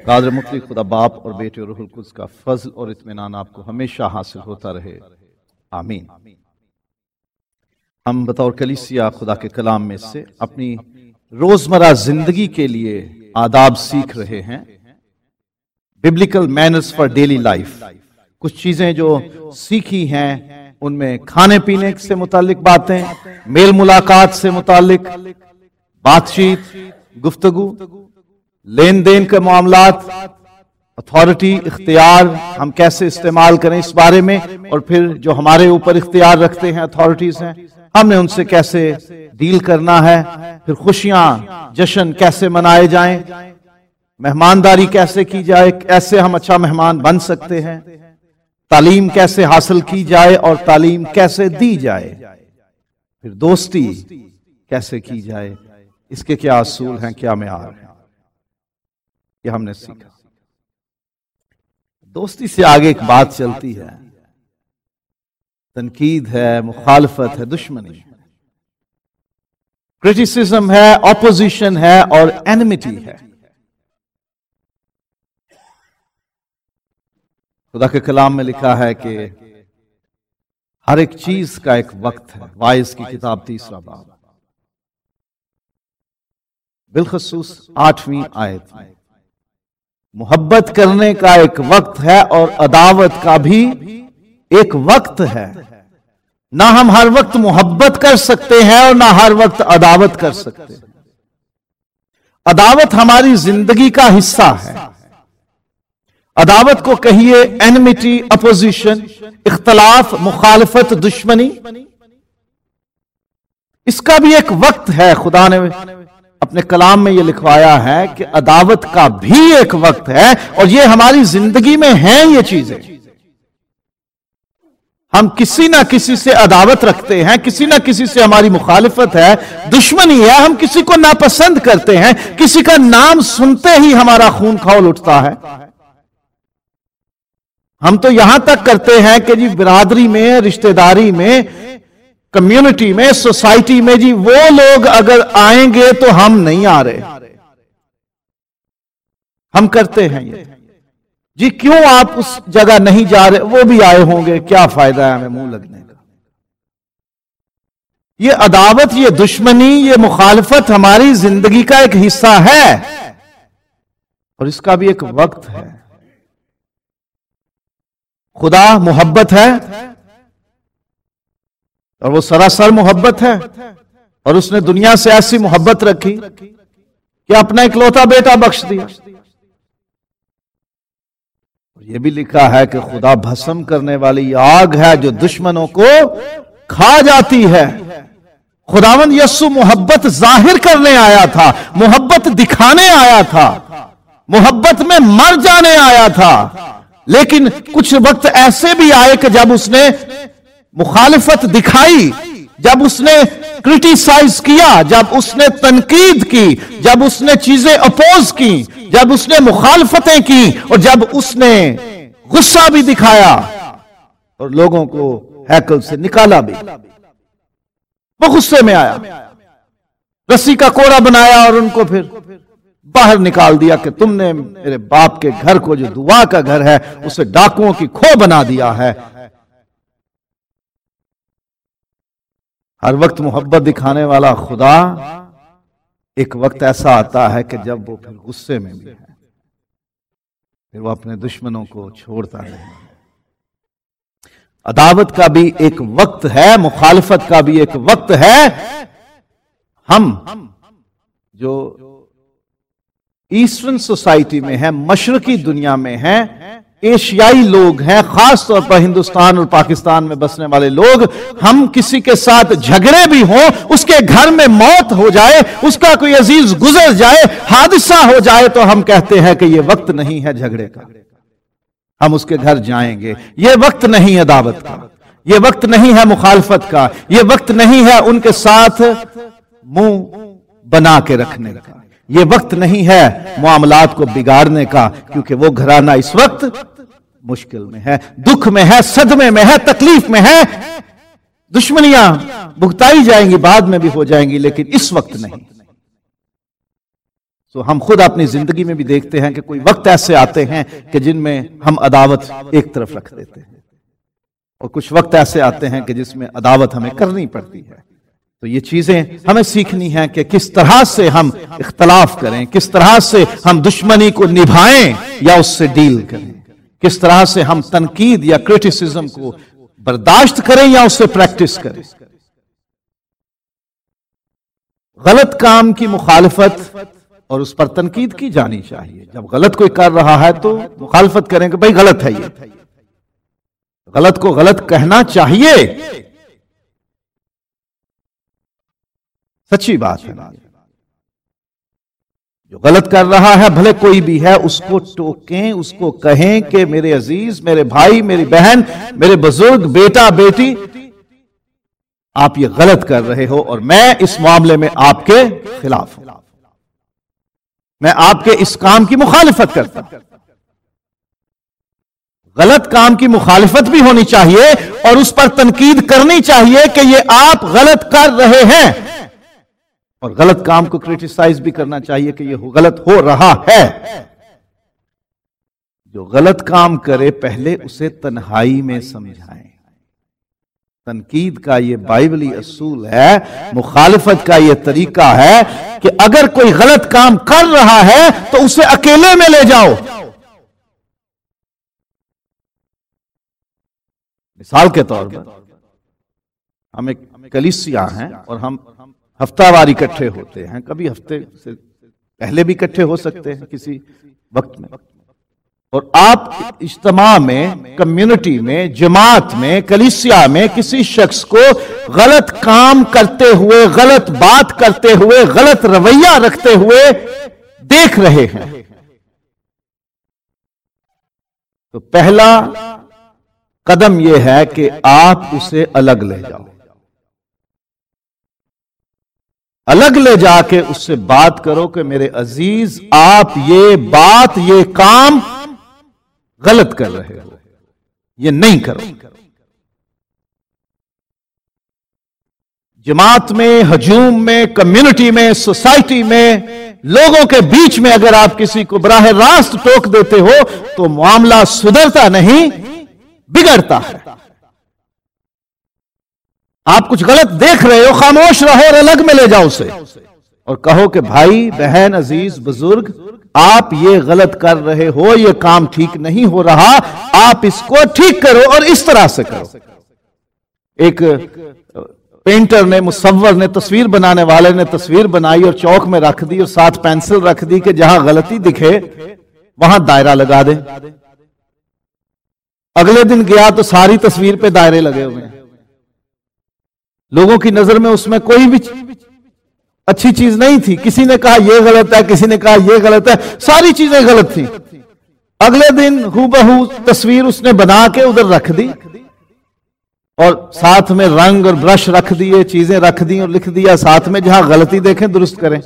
कादर मुतलक खुदा बाप और बेटे और रूहुल कुद्स का फजल और इत्मीनान आपको हमेशा हासिल होता रहे, आमीन। हम बतौर कलीसिया खुदा के कलाम में से अपनी रोजमर्रा जिंदगी के लिए आदाब सीख रहे हैं, biblical manners for daily life. कुछ चीजें जो सीखी हैं उनमें खाने पीने से मुतालिक बातें, मेल मुलाकात से मुतालिक बातचीत, गुफ्तगू, लेन देन के मामलात, अथॉरिटी, इख्तियार हम कैसे इस्तेमाल करें इस बारे में, और फिर जो हमारे ऊपर इख्तियार रखते हैं, अथॉरिटीज हैं, हमने उनसे कैसे डील करना है, फिर खुशियां जश्न कैसे मनाए जाएं, मेहमानदारी कैसे की जाए, कैसे हम अच्छा मेहमान बन सकते हैं, तालीम कैसे हासिल की जाए और तालीम कैसे दी जाए, फिर दोस्ती कैसे की जाए, इसके क्या असूल हैं, क्या मेयार हैं, ये हमने सीखा। दोस्ती से आगे एक बात चलती है, तनकीद है, मुखालफत है, दुश्मनी, क्रिटिसिज्म है, ऑपोजिशन है और एनिमिटी है। खुदा के कलाम में लिखा है कि हर एक चीज का एक वक्त है। वाइज की किताब 3रा बाब बिलखसूस 8वीं आयत में मोहब्बत करने का एक वक्त है और अदावत का भी एक वक्त है। ना हम हर वक्त मोहब्बत कर सकते हैं और ना हर वक्त अदावत कर सकते हैं। अदावत हमारी जिंदगी का हिस्सा है। अदावत को कहिए एनिमिटी, अपोजिशन, इख्तलाफ, मुखालफत, दुश्मनी, इसका भी एक वक्त है। खुदा ने अपने कलाम में यह लिखवाया है कि अदावत का भी एक वक्त है और ये हमारी जिंदगी में है। ये चीजें हम किसी ना किसी से अदावत रखते हैं, किसी ना किसी से हमारी मुखालिफत है, दुश्मनी है, हम किसी को नापसंद करते हैं, किसी का नाम सुनते ही हमारा खून खौल उठता है। हम तो यहां तक करते हैं कि जी बिरादरी में, रिश्तेदारी में, कम्युनिटी में, सोसाइटी में, जी वो लोग अगर आएंगे तो हम नहीं आ रहे, हम करते हैं ये। जी क्यों आप उस जगह नहीं जा रहे, वो भी आए होंगे, क्या फायदा है हमें मुंह लगने का। ये अदावत, ये दुश्मनी, ये मुखालफत हमारी जिंदगी का एक हिस्सा है और इसका भी एक वक्त है। खुदा मोहब्बत है और वो सरासर मोहब्बत है और उसने दुनिया से ऐसी मोहब्बत रखी कि अपना इकलौता बेटा बख्श दिया। ये भी लिखा है कि खुदा भस्म करने वाली आग है जो दुश्मनों को खा जाती है। खुदावंद यस्सु मोहब्बत जाहिर करने आया था, मोहब्बत दिखाने आया था, मोहब्बत में मर जाने आया था। लेकिन कुछ वक्त ऐसे भी आए कि जब उसने मुखालिफत दिखाई, जब उसने क्रिटिसाइज किया, जब उसने तनकीद की, जब उसने चीजें अपोज की, जब उसने मुखालफतें की और जब उसने गुस्सा भी दिखाया और लोगों को हैकल से निकाला भी। वो गुस्से में आया, रस्सी का कोड़ा बनाया और उनको फिर बाहर निकाल दिया कि तुमने मेरे बाप के घर को, जो दुआ का घर है, उसे डाकुओं की खो बना दिया है। हर वक्त मोहब्बत दिखाने वाला खुदा एक वक्त ऐसा आता है कि जब वो फिर गुस्से में भी है, फिर वो अपने दुश्मनों को छोड़ता नहीं। अदावत का भी एक वक्त है, मुखालफत का भी एक वक्त है। हम जो ईस्टर्न सोसाइटी में है, मशरकी दुनिया में है, एशियाई लोग हैं, खास तौर पर हिंदुस्तान और पाकिस्तान में बसने वाले लोग, हम किसी के साथ झगड़े भी हों, उसके घर में मौत हो जाए, उसका कोई अजीज गुजर जाए, हादसा हो जाए, तो हम कहते हैं कि यह वक्त नहीं है झगड़े का, हम उसके घर जाएंगे। यह वक्त नहीं है दावत का, यह वक्त नहीं है मुखालफत का, यह वक्त नहीं है उनके साथ मुंह बना के रखने का, यह वक्त नहीं है मामलात को बिगाड़ने का, क्योंकि वो घराना इस वक्त मुश्किल में है, दुख में है, सदमे में है, तकलीफ में है। दुश्मनियां भुगताई जाएंगी, बाद में भी हो जाएंगी, लेकिन इस वक्त नहीं। तो हम खुद अपनी जिंदगी में भी देखते हैं कि कोई वक्त ऐसे आते हैं कि जिनमें हम अदावत एक तरफ रख देते हैं, और कुछ वक्त ऐसे आते हैं कि जिसमें अदावत हमें करनी पड़ती है। तो ये चीजें हमें सीखनी है कि किस तरह से हम इख्तलाफ करें, किस तरह से हम दुश्मनी को निभाएं या उससे डील करें, किस तरह से हम तनकीद या क्रिटिसिज्म को बर्दाश्त करें या उससे प्रैक्टिस करें। गलत काम की मुखालफत और उस पर तनकीद की जानी चाहिए। जब गलत कोई कर रहा है तो मुखालफत करें कि भाई गलत है, ये गलत को गलत कहना चाहिए, सच्ची बात है। जो गलत कर रहा है भले कोई भी है, उसको टोकें, उसको कहें कि मेरे अजीज, मेरे भाई, मेरी बहन, मेरे बुजुर्ग, बेटा बेटी, आप ये गलत कर रहे हो और मैं इस मामले में आपके खिलाफ हूं, मैं आपके इस काम की मुखालिफत करता हूं। गलत काम की मुखालिफत भी होनी चाहिए और उस पर तनकीद करनी चाहिए कि ये आप गलत कर रहे हैं, और गलत काम को क्रिटिसाइज भी करना चाहिए कि ये गलत हो रहा है। जो गलत काम करे पहले उसे तन्हाई में समझाएं। तनकीद का ये बाइबली असूल है, मुखालिफत का ये तरीका है कि अगर कोई गलत काम कर रहा है तो उसे अकेले में ले जाओ। मिसाल के तौर पर हम एक कलीसिया हैं और हम हफ्तावार इकट्ठे होते हैं, कभी हफ्ते से पहले भी इकट्ठे हो सकते हैं किसी वक्त में, और आप इज्तिमा में, कम्युनिटी में, जमात में, कलीसिया में किसी शख्स को गलत काम करते हुए, गलत बात करते हुए, गलत रवैया रखते हुए देख रहे हैं, तो पहला कदम यह है कि आप उसे अलग ले जाओ, अलग ले जाके उससे बात करो कि मेरे अजीज, आप ये बात, ये काम गलत कर रहे हो, ये नहीं करो। जमात में, हजूम में, कम्युनिटी में, सोसाइटी में, लोगों के बीच में अगर आप किसी को बराह रास्त टोक देते हो तो मामला सुधरता नहीं, बिगड़ता है। आप कुछ गलत देख रहे हो, खामोश रहो और अलग में ले जाओ उसे और कहो कि भाई, बहन, अजीज, बुजुर्ग, आप ये गलत कर रहे हो, ये काम ठीक नहीं हो रहा, आप इसको ठीक करो और इस तरह से करो। एक पेंटर ने, मुसव्वर ने, तस्वीर बनाने वाले ने तस्वीर बनाई और चौक में रख दी और साथ पेंसिल रख दी कि जहां गलती दिखे वहां दायरा लगा दे। अगले दिन गया तो सारी तस्वीर पे दायरे लगे हुए हैं। लोगों की नजर में उसमें कोई भी अच्छी चीज नहीं थी। किसी ने कहा यह गलत है, किसी ने कहा यह गलत है, सारी चीजें गलत थी। अगले दिन हूबहू तस्वीर उसने बना के उधर रख दी और साथ में रंग और ब्रश रख दिए, चीजें रख दी और लिख दिया साथ में, जहां गलती देखें दुरुस्त करें।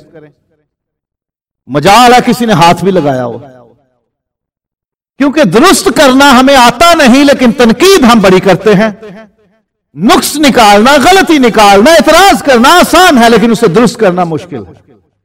मजाल है किसी ने हाथ भी लगाया हो, क्योंकि दुरुस्त करना हमें आता नहीं, लेकिन तनकीद हम बड़ी करते हैं। नुक्स निकालना, गलती निकालना, इतराज करना आसान है, लेकिन उसे दुरुस्त करना मुश्किल है।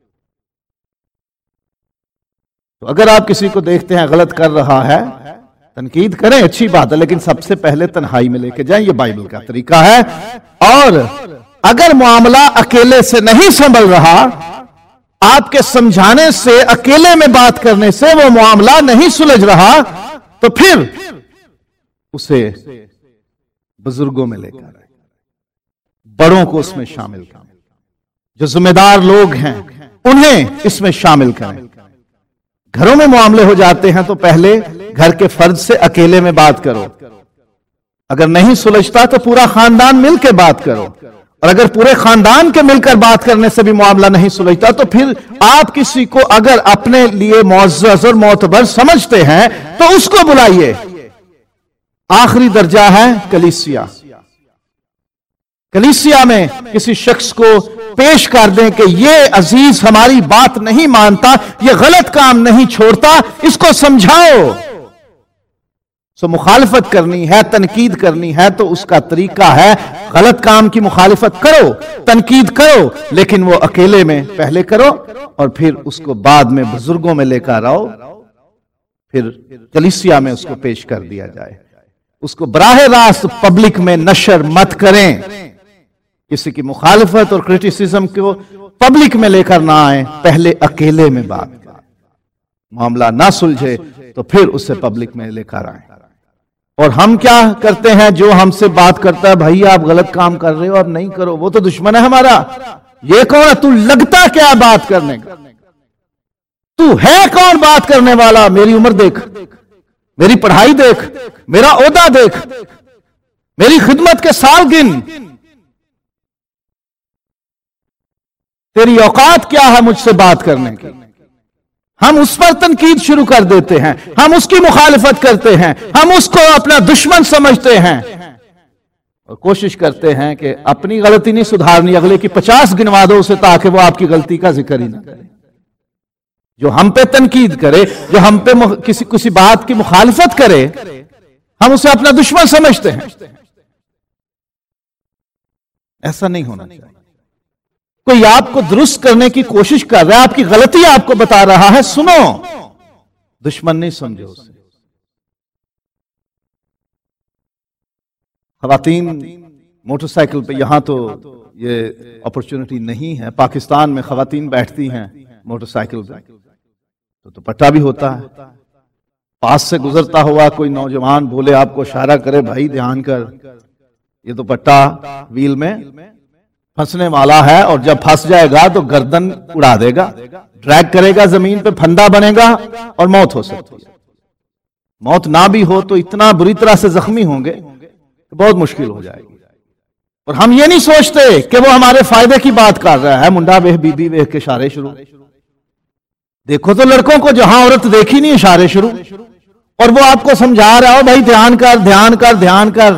तो अगर आप किसी को देखते हैं गलत कर रहा है, तनकीद करें, अच्छी बात है, लेकिन सबसे पहले तन्हाई में लेके जाएं। ये बाइबल का तरीका है। और अगर मामला अकेले से नहीं संभल रहा, आपके समझाने से, अकेले में बात करने से वो मामला नहीं सुलझ रहा, तो फिर उसे बुजुर्गों में लेकर, बड़ों को उसमें शामिल करें, जो जिम्मेदार लोग हैं उन्हें इसमें शामिल करें। घरों में मामले हो जाते हैं तो पहले घर के फर्द से अकेले में बात करो, अगर नहीं सुलझता तो पूरा खानदान मिलकर बात करो, और अगर पूरे खानदान के मिलकर बात करने से भी मामला नहीं सुलझता तो फिर आप किसी को अगर अपने लिए मुअज़्ज़ज़ और मोतबर समझते हैं तो उसको बुलाइए। आखिरी दर्जा है कलीसिया। कलीसिया में किसी शख्स को पेश कर दें कि ये अजीज हमारी बात नहीं मानता, ये गलत काम नहीं छोड़ता, इसको समझाओ। सो मुखालिफत करनी है, तनकीद करनी है तो उसका तरीका है, गलत काम की मुखालिफत करो, तनकीद करो, लेकिन वो अकेले में पहले करो और फिर उसको बाद में बुजुर्गों में लेकर आओ, फिर कलीसिया में उसको पेश कर दिया जाए। उसको बराह रास्त पब्लिक में नशर मत करें। किसी की मुखालिफत और क्रिटिसिज्म को पब्लिक में लेकर ना आए, पहले अकेले में बात करें। मामला ना सुलझे तो फिर उसे पब्लिक में लेकर आए। और हम क्या करते हैं, जो हमसे बात करता है, भाई आप गलत काम कर रहे हो, अब नहीं करो, वो तो दुश्मन है हमारा। ये कौन है, तू लगता क्या बात करने का, तू है कौन बात करने वाला, मेरी उम्र देख, मेरी पढ़ाई देख, मेरा ओहदा देख, मेरी खिदमत के साल गिन, तेरी औकात क्या है मुझसे बात करने की। हम उस पर तनकीद शुरू कर देते हैं, हम उसकी मुखालिफत करते हैं, हम उसको अपना दुश्मन समझते हैं और कोशिश करते हैं कि अपनी गलती नहीं सुधारनी, अगले की 50 गिनवा दो उसे, ताकि वो आपकी गलती का जिक्र ही ना करे। जो हम पे तनकीद करे, जो हम पे किसी बात की मुखालिफत करे, हम उसे अपना दुश्मन समझते हैं। ऐसा नहीं होना चाहिए। कोई आपको दुरुस्त करने की कोशिश कर रहा है, आपकी गलती आपको बता रहा है, सुनो, दुश्मन नहीं समझो उसे। खवातीन मोटरसाइकिल पे, यहां तो ये अपॉर्चुनिटी नहीं है, पाकिस्तान में खवातीन बैठती हैं मोटरसाइकिल पे तो दुपट्टा भी होता है। पास से गुजरता हुआ कोई नौजवान बोले, आपको इशारा करे, भाई ध्यान कर, ये दुपट्टा व्हील में फंसने वाला है और जब फंस जाएगा तो गर्दन उड़ा देगा, ड्रैग करेगा, जमीन पे फंदा बनेगा और मौत हो सकती है। मौत ना भी हो तो इतना बुरी तरह से जख्मी होंगे तो बहुत मुश्किल हो जाएगी। और हम ये नहीं सोचते कि वो हमारे फायदे की बात कर रहा है। मुंडा वेह बीबी वेह के इशारे शुरू, देखो तो लड़कों को जहां औरत देखी नहीं इशारे शुरू, और वो आपको समझा रहा हो, भाई ध्यान कर, ध्यान कर, ध्यान कर।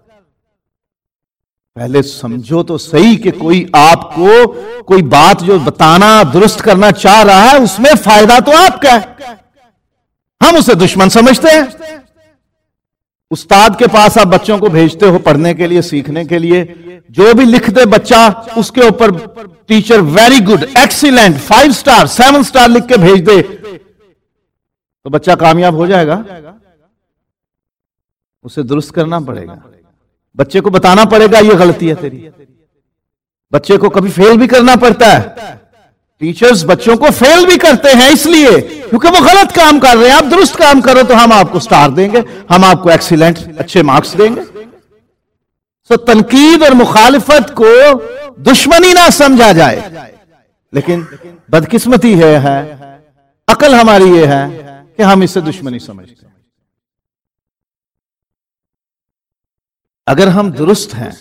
पहले समझो तो सही कि कोई आपको कोई बात जो बताना, दुरुस्त करना चाह रहा है, उसमें फायदा तो आपका है, हम उसे दुश्मन समझते हैं। उस्ताद के पास आप बच्चों को भेजते हो पढ़ने के लिए, सीखने के लिए, जो भी लिख दे बच्चा उसके ऊपर teacher very good, excellent, 5 star 7 star लिख के भेज दे, तो बच्चा कामयाब हो जाएगा? उसे दुरुस्त करना पड़ेगा, बच्चे को बताना पड़ेगा ये गलती है तेरी। बच्चे को कभी फेल भी करना पड़ता है। टीचर्स बच्चों को फेल भी करते हैं इसलिए क्योंकि वो गलत काम कर रहे हैं। आप दुरुस्त काम करो तो हम आपको स्टार देंगे, हम आपको एक्सीलेंट अच्छे मार्क्स देंगे। सो तनकीद और मुखालिफत को दुश्मनी ना समझा जाए, लेकिन बदकिस्मती है, अकल हमारी ये है कि हम इसे दुश्मनी समझते हैं। अगर हम दुरुस्त हैं,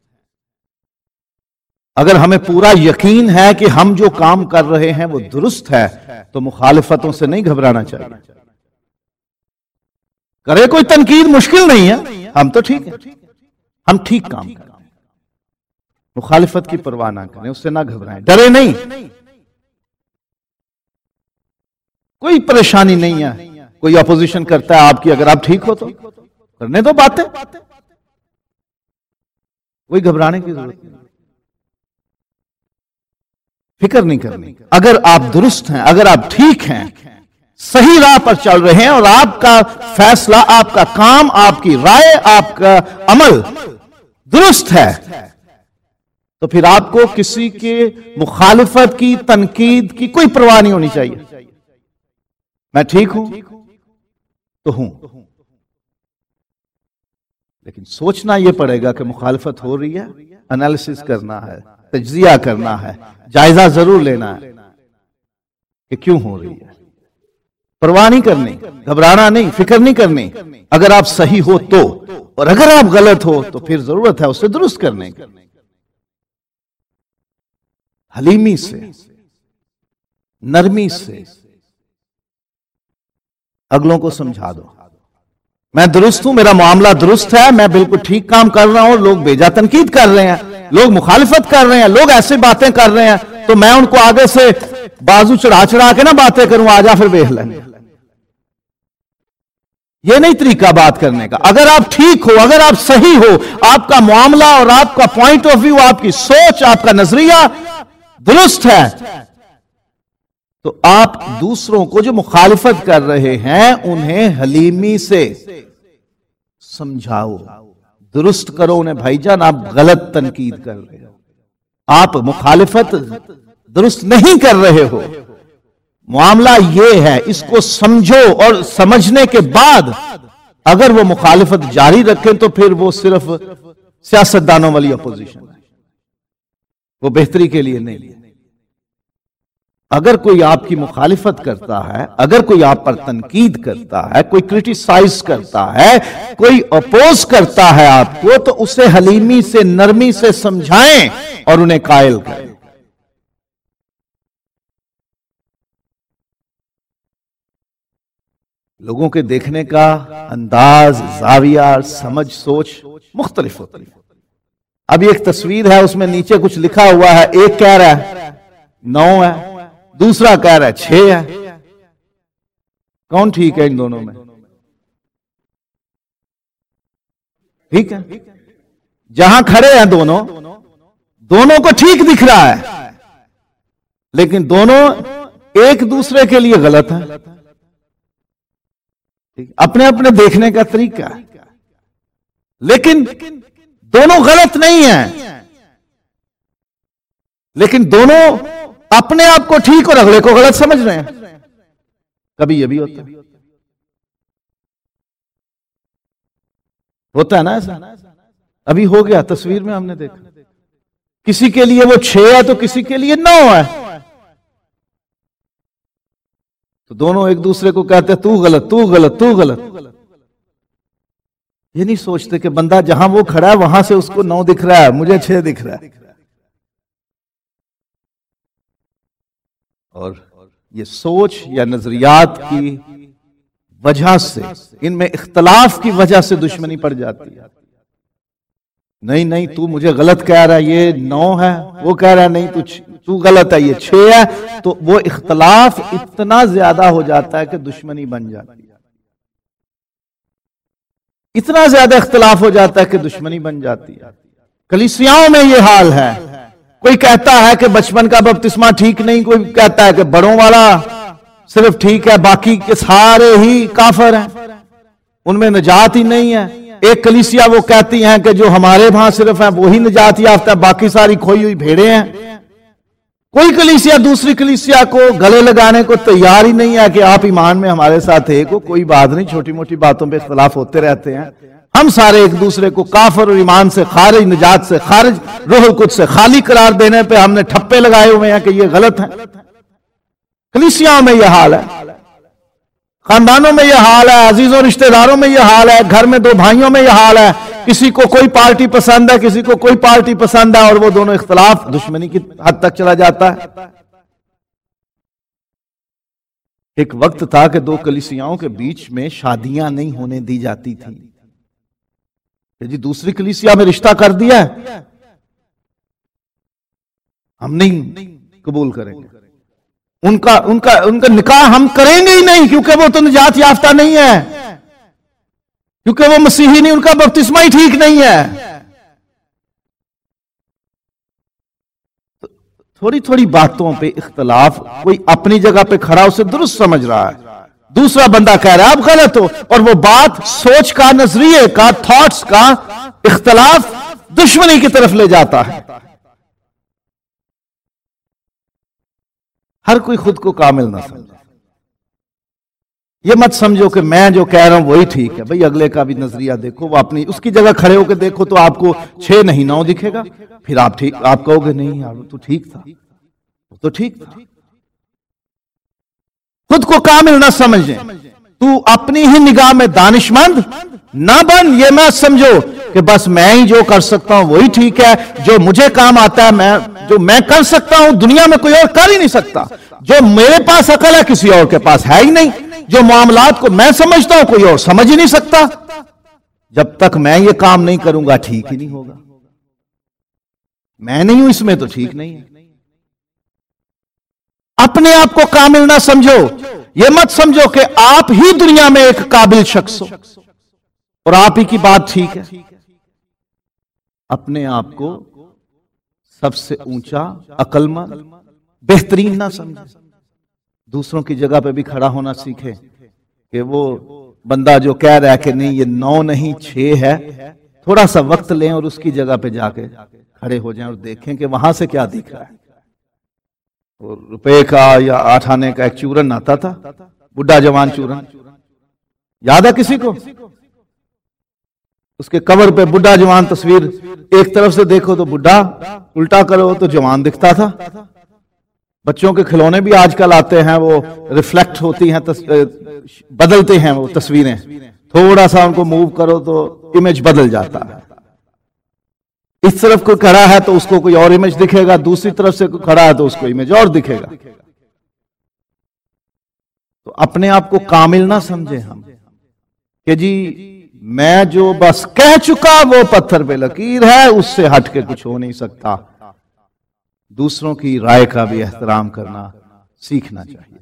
अगर हमें पूरा यकीन है कि हम जो काम कर रहे हैं वो दुरुस्त है, तो मुखालिफतों से नहीं घबराना चाहिए। करे कोई तनकीद, मुश्किल नहीं है, हम तो ठीक है, हम ठीक काम करें, मुखालिफत की परवाह ना करें, उससे ना घबराएं, डरे नहीं, कोई परेशानी नहीं है। कोई अपोजिशन करता है आपकी, अगर आप ठीक हो तो करने दो बातें, कोई घबराने की जरूरत नहीं, फिक्र नहीं करनी। अगर आप दुरुस्त हैं, अगर आप ठीक हैं, सही राह पर चल रहे हैं और आपका फैसला, आपका काम, आपकी राय, आपका अमल दुरुस्त है, तो फिर आपको किसी के मुखालिफत की, तनकीद की कोई परवाह नहीं होनी चाहिए। मैं ठीक हूं तो हूं, लेकिन सोचना यह पड़ेगा कि मुखालिफत हो रही है, एनालिसिस करना है, तज्जिया करना है, जायजा जरूर लेना है कि क्यों हो रही है। परवाह नहीं करनी, घबराना नहीं, फिक्र नहीं करनी। अगर आप सही हो तो, और अगर आप गलत हो तो फिर जरूरत है उसे दुरुस्त करने की। हलीमी से, नरमी से अगलों को समझा दो, मैं दुरुस्त हूं, मेरा मामला दुरुस्त है, मैं बिल्कुल ठीक काम कर रहा हूं, लोग बेजा तनकीद कर रहे हैं, लोग मुखालिफत कर रहे हैं, लोग ऐसी बातें कर रहे हैं, तो मैं उनको आगे से बाजू चढ़ा चढ़ा के ना बातें करूं, आजा फिर बेह लेंगे। यह नहीं तरीका बात करने का। अगर आप ठीक हो, अगर आप सही हो, आपका मामला और आपका पॉइंट ऑफ व्यू, आपकी सोच, आपका नजरिया दुरुस्त है, तो आप दूसरों को जो मुखालिफत कर रहे हैं उन्हें हलीमी से समझाओ, दुरुस्त करो उन्हें। भाईजान, आप गलत तनकीद कर रहे हो, आप मुखालिफत दुरुस्त नहीं कर रहे हो। मामला यह है, इसको समझो और समझने के बाद अगर वो मुखालिफत जारी रखें तो फिर वो सिर्फ सियासतदानों वाली अपोजिशन है, वो बेहतरी के लिए नहीं है। अगर कोई आपकी मुखालिफत करता है, अगर कोई आप पर तनकीद करता है, कोई क्रिटिसाइज करता है, कोई अपोज करता है आपको, तो उसे हलीमी से, नरमी से समझाएं और उन्हें कायल करें। लोगों के देखने का अंदाज, जाविया, समझ, सोच मुख्तलिफ होती है। अभी एक तस्वीर है, उसमें नीचे कुछ लिखा हुआ है, एक कह रहा है 9 है, दूसरा कह रहा है 6 है। कौन ठीक है इन दोनों में? ठीक है, जहां खड़े हैं दोनों को ठीक दिख रहा है, लेकिन दोनों एक दूसरे के लिए गलत है। अपने अपने देखने का तरीका, लेकिन दोनों गलत नहीं है, लेकिन दोनों अपने आप को ठीक और अगले को गलत समझ रहे हैं। कभी यह भी होता है ना ऐसा। अभी हो गया, तस्वीर में हमने देखा, किसी के लिए वो 6 है तो किसी के लिए 9 है, तो दोनों एक दूसरे को कहते हैं तू गलत, तू गलत, तू गलत। ये नहीं सोचते कि बंदा जहां वो खड़ा है वहां से उसको 9 दिख रहा है, मुझे 6 दिख रहा है। और ये सोच या नजरियात की वजह से, इनमें इख्तलाफ की वजह से दुश्मनी पड़ जाती है। नहीं नहीं, तू मुझे गलत कह रहा है, ये 9 है, वो कह रहा है नहीं तू गलत है, ये 6 है। तो वो इख्तलाफ इतना ज्यादा हो जाता है कि दुश्मनी बन जाती है। इतना ज्यादा इख्तलाफ हो जाता है कि दुश्मनी बन जाती है। कलीसियाओं में ये हाल है। कोई कहता है कि बचपन का बपतिस्मा ठीक नहीं, कोई कहता है कि बड़ों वाला सिर्फ ठीक है, बाकी के सारे ही काफिर हैं, उनमें निजात ही नहीं है। एक कलीसिया वो कहती हैं कि जो हमारे वहां सिर्फ है वो ही निजात याफ्ता, बाकी सारी खोई हुई भेड़े हैं। कोई कलीसिया दूसरी कलीसिया को गले लगाने को तैयार ही नहीं है कि आप ईमान में हमारे साथ एक हो। कोई बात नहीं, छोटी मोटी बातों पे इख्तलाफ होते रहते हैं, हम सारे एक दूसरे को काफिर और ईमान से खारिज, निजात से खारिज, रूहुल कुद्स से खाली करार देने पे हमने ठप्पे लगाए हुए हैं कि ये गलत है। कलीसियाओं में यह हाल है, खानदानों में यह हाल है, अजीजों रिश्तेदारों में यह हाल है, घर में 2 भाइयों में यह हाल है। किसी को कोई पार्टी पसंद है, किसी को कोई पार्टी पसंद है, और वो दोनों इख्तलाफ दुश्मनी की हद तक चला जाता है। एक वक्त था कि 2 कलीसियाओं के बीच में शादियां नहीं होने दी जाती थी। जी दूसरी कलीसिया में रिश्ता कर दिया है, हम नहीं कबूल करेंगे, उनका उनका उनका निकाह हम करेंगे ही नहीं, क्योंकि वो तो निजात याफ्ता नहीं है, क्योंकि वो मसीही नहीं, उनका बपतिस्मा ही ठीक नहीं है। तो थोड़ी थोड़ी बातों पे इख्तलाफ, कोई अपनी जगह पे खड़ा उसे दुरुस्त समझ रहा है, दूसरा बंदा कह रहा है आप गलत हो, और वो बात सोच का, नजरिए का, थॉट्स का इख्तलाफ दुश्मनी की तरफ ले जाता है। हर कोई खुद को कामिल ना समझे। ये मत समझो कि मैं जो कह रहा हूं वही ठीक है। भाई अगले का भी नजरिया देखो, वो अपनी उसकी जगह खड़े होकर देखो तो आपको 6 नहीं 9 दिखेगा, फिर आप कहोगे नहीं यार तो ठीक था, वो तो ठीक था। खुद को कामिल ना समझे, तू अपनी ही निगाह में दानिशमंद ना बन। ये मत समझो कि बस मैं ही जो कर सकता हूं वही ठीक है, जो मुझे काम आता है, जो मैं कर सकता हूं दुनिया में कोई और कर ही नहीं सकता, जो मेरे पास अकल है किसी और के पास है ही नहीं, जो मामलात को मैं समझता हूं कोई और समझ ही नहीं सकता। जब तक मैं ये काम नहीं करूंगा ठीक ही नहीं होगा। मैं नहीं हूं इसमें तो ठीक नहीं है। अपने आप को कामिल ना समझो। यह मत समझो कि आप ही दुनिया में एक काबिल शख्स हो और आप ही की बात ठीक है। अपने आप को सबसे ऊंचा, अक्लमंद, बेहतरीन ना समझे। दूसरों की जगह पे भी खड़ा होना सीखे कि वो बंदा जो कह रहा है कि नहीं ये 9 नहीं 6 है, थोड़ा सा वक्त लें और उसकी जगह पे जाके खड़े हो जाएं और देखें कि वहां से क्या दिख रहा है। और रुपए का या 8 आने का एक चूरन आता था, बुढ़ा जवान चूरन, याद है किसी को? उसके कवर पे बुढ़ा जवान तस्वीर, एक तरफ से देखो तो बुढ़ा, उल्टा करो तो जवान दिखता था। बच्चों के खिलौने भी आजकल आते हैं, वो रिफ्लेक्ट होती हैं, बदलते हैं वो तस्वीरें, थोड़ा सा उनको मूव करो तो इमेज बदल जाता है। इस तरफ कोई खड़ा है तो उसको कोई और इमेज दिखेगा, दूसरी तरफ से कोई खड़ा है तो उसको इमेज और दिखेगा। तो अपने आप को कामिल ना समझे हम कि जी मैं जो बस कह चुका वो पत्थर पे लकीर है, उससे हट के कुछ हो नहीं सकता। दूसरों की राय का भी एहतराम करना सीखना चाहिए।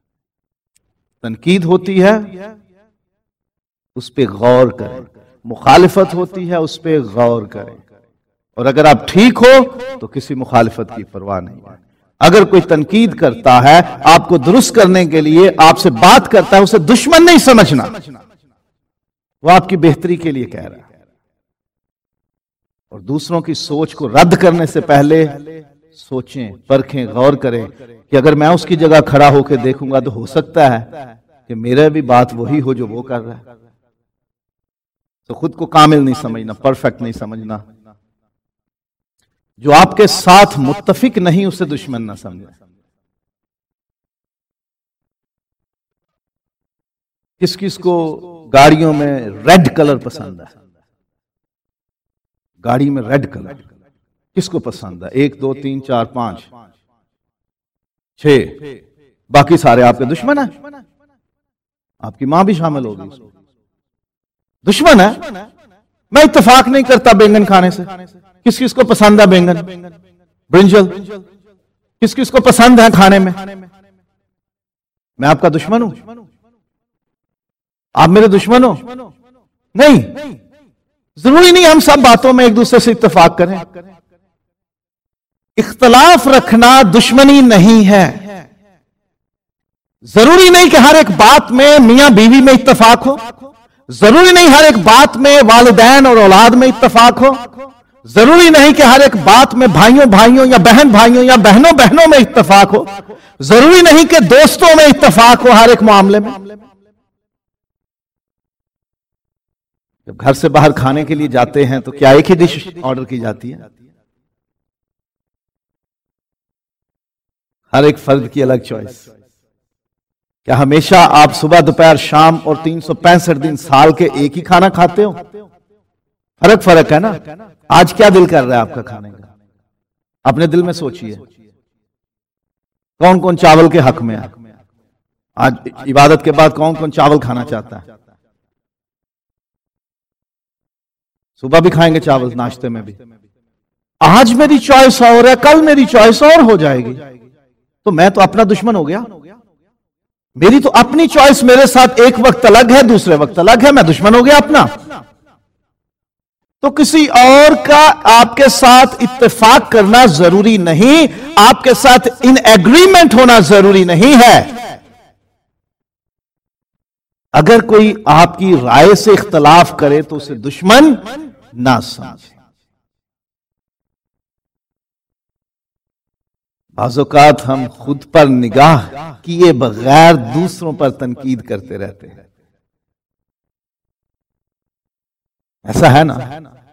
तनकीद होती है उस पे गौर करें, मुखालिफत होती है उस पे गौर करें, और अगर आप ठीक हो तो किसी मुखालिफत की परवाह नहीं है। अगर कोई तनकीद करता है आपको दुरुस्त करने के लिए, आपसे बात करता है, उसे दुश्मन नहीं समझना, वो आपकी बेहतरी के लिए कह रहा है। और दूसरों की सोच को रद्द करने से पहले सोचें, परखें, गौर करें कि अगर मैं उसकी जगह खड़ा होकर देखूंगा तो हो सकता है कि मेरा भी बात वही हो जो वो कर रहा है। तो खुद को कामिल नहीं समझना, परफेक्ट नहीं समझना। जो आपके साथ मुत्तफिक नहीं उसे दुश्मन ना समझे। किस किस को गाड़ियों में रेड कलर पसंद है? गाड़ी में रेड कलर किसको पसंद है? 1 2 3 4 5 6, बाकी सारे आपके दुश्मन है। आपकी मां भी शामिल होगी उसमें, दुश्मन है। मैं इत्तेफाक नहीं करता बैंगन खाने से। किस किस को पसंद है बैंगन, ब्रिंजल, किस किस को पसंद है खाने में? मैं आपका दुश्मन हूं? आप मेरे दुश्मन हो? नहीं, जरूरी नहीं हम सब बातों में एक दूसरे से इत्तेफाक करें। इख्तलाफ रखना दुश्मनी नहीं है। जरूरी नहीं कि हर एक बात में मियां बीवी में इत्तेफाक हो, जरूरी नहीं हर एक बात में वालिदैन और औलाद में इत्तेफाक हो, जरूरी नहीं कि हर एक बात में भाइयों भाइयों या बहन भाइयों या बहनों बहनों में इत्तेफाक हो, जरूरी नहीं कि दोस्तों में इत्तेफाक हो हर एक मामले में। जब घर से बाहर खाने के लिए जाते हैं तो क्या एक ही डिश ऑर्डर की जाती है? हर एक फर्द की अलग चॉइस। क्या हमेशा आप सुबह दोपहर शाम और 365 दिन साल के एक ही खाना खाते हो? फर्क फर्क है ना। आज क्या दिल कर रहा है आपका खाने का? अपने दिल में सोचिए। कौन कौन चावल के हक में है? आज इबादत के बाद कौन कौन चावल खाना चाहता है? सुबह भी खाएंगे चावल, नाश्ते में भी। आज मेरी चॉइस और है, कल मेरी चॉइस और हो जाएगी, तो मैं तो अपना दुश्मन हो गया। मेरी तो अपनी चॉइस मेरे साथ एक वक्त अलग है, दूसरे वक्त अलग है, मैं दुश्मन हो गया अपना। तो किसी और का आपके साथ इत्तेफाक करना जरूरी नहीं, आपके साथ इन एग्रीमेंट होना जरूरी नहीं है। अगर कोई आपकी राय से इख्तलाफ करे तो उसे दुश्मन ना समझे। बाज़-औक़ात हम खुद पर निगाह किए बगैर दूसरों पर तनकीद करते रहते हैं। ऐसा है ना?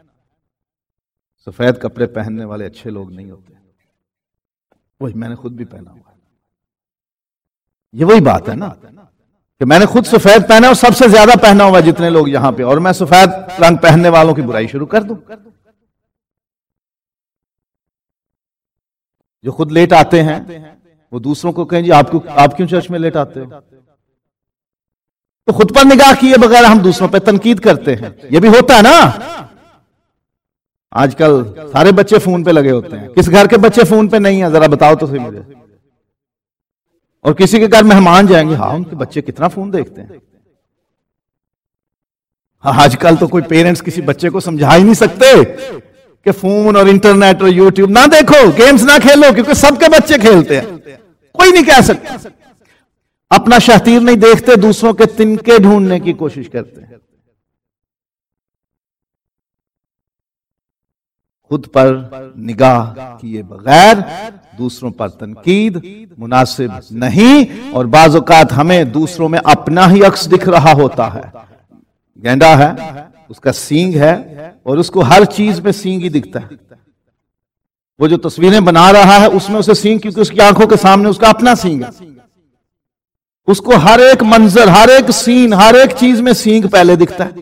सफेद कपड़े पहनने वाले अच्छे लोग नहीं होते। वही मैंने खुद भी पहना हुआ। ये वही बात है ना कि मैंने खुद सफेद पहना और सबसे ज्यादा पहना हुआ जितने लोग यहां पे, और मैं सफेद रंग पहनने वालों की बुराई शुरू कर दूं। जो खुद लेट आते हैं वो दूसरों को कहें जी आप क्यों चर्च में लेट आते हो? तो खुद पर निगाह किए बगैर हम दूसरों पर तनकीद करते हैं। ये भी होता है ना। आजकल सारे बच्चे फोन पे लगे होते हैं। किस घर के बच्चे फोन पे नहीं है? जरा बताओ तो सही मुझे। और किसी के घर मेहमान जाएंगे, हाँ उनके बच्चे कितना फोन देखते हैं। हाँ, आजकल तो कोई पेरेंट्स किसी बच्चे को समझा ही नहीं सकते कि फोन और इंटरनेट और यूट्यूब ना देखो, गेम्स ना खेलो, क्योंकि सबके बच्चे खेलते हैं। कोई नहीं कह सकता। अपना शहतीर नहीं देखते, दूसरों के तिनके ढूंढने की कोशिश करते हैं। खुद पर निगाह किए बगैर दूसरों पर तनकीद मुनासिब नहीं। और बाज़ औक़ात हमें दूसरों में अपना ही अक्स दिख रहा होता है। गेंडा है, उसका सींग है, और उसको हर चीज में सींग ही दिखता है। वो जो तस्वीरें बना रहा है उसमें उसे सींग, क्योंकि उसकी आंखों के सामने उसका अपना सींग है। उसको हर एक मंजर, हर एक सीन, हर एक चीज में सींग पहले दिखता है।